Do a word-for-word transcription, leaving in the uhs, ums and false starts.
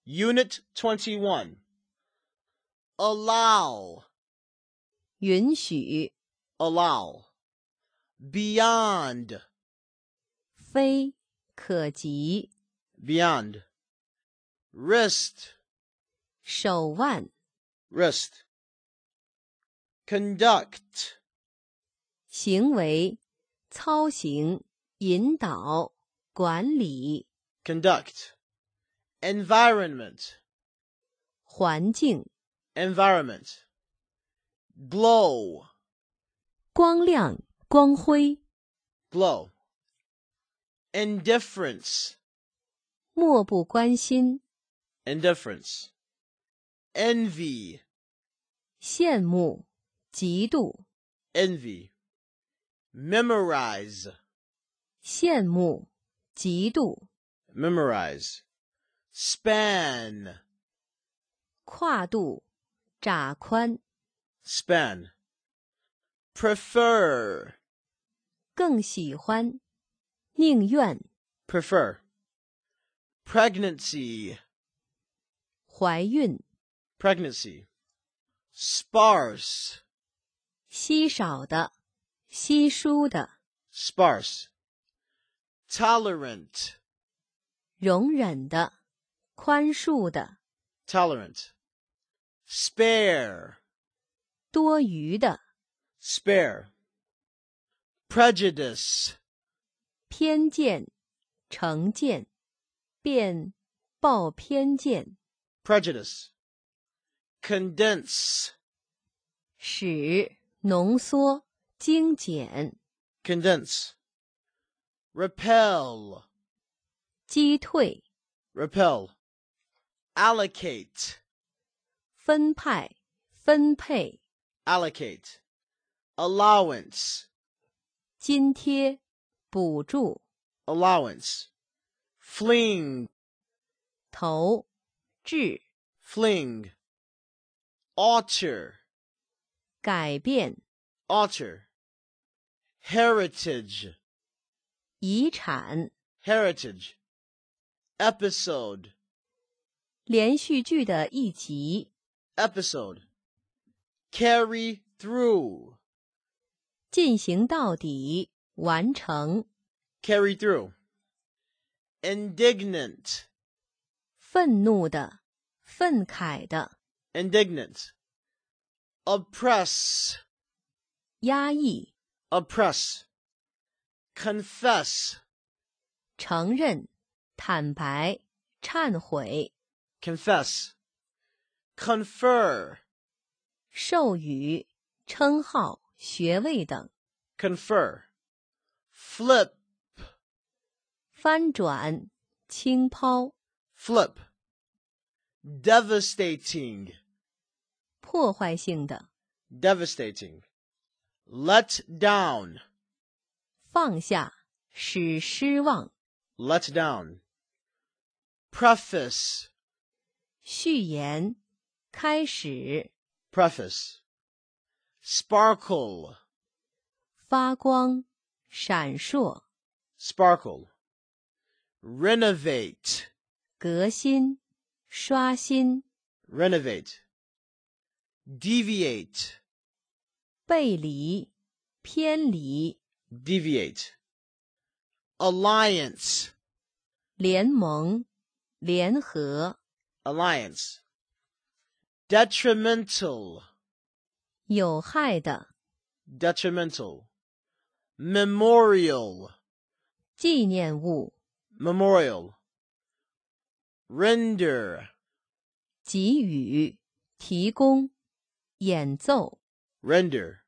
Unit twenty-one. Allow. 允许 Allow. Beyond. 非可及 Beyond. Wrist. 手腕 Wrist. Conduct. 行为操行引导管理 Conduct. Environment. 环境 Environment. Glow. 光亮光辉 Glow. Indifference. 漠不关心 Indifference. Envy. 羡慕嫉妒 Envy. Memorize. 羡慕嫉妒 Memorize. Span. 跨度窄宽 Span. Prefer. 更喜欢宁愿 Prefer. Pregnancy. 怀孕 Pregnancy. Sparse. 稀少的稀疏的 Sparse. Tolerant. 容忍的宽恕的 Tolerant. Spare. 多余的 Spare. Prejudice. 偏见成见便抱偏见 Prejudice. Condense. 使浓缩精简 Condense. Repel. 击退 Repel. Allocate. 分派分配 Allocate. Allowance. 津贴补助 Allowance. Fling. 投掷 Fling. Alter. 改变 Alter. Heritage. 遗产 Heritage. Episode. 连续剧的一集 Episode. Carry through. 进行到底完成 Carry through. Indignant. 愤怒的愤慨的 Indignant. Oppress. 压抑 Oppress. Confess. 承认坦白忏悔 Confess. Confer. 授予称号学位等 Confer. Flip. 翻转轻抛 Flip. Devastating. 破坏性的 Devastating. Let down. 放下使失望 Let down. Preface. 序言开始 Preface. Sparkle. 发光闪烁 Sparkle. Renovate. 革新刷新 Renovate. Deviate. 背离偏离 Deviate. Alliance. 联盟联合 Alliance. Detrimental. 有害的 Detrimental. Memorial. 纪念物 Memorial. Render. 给予提供演奏 Render.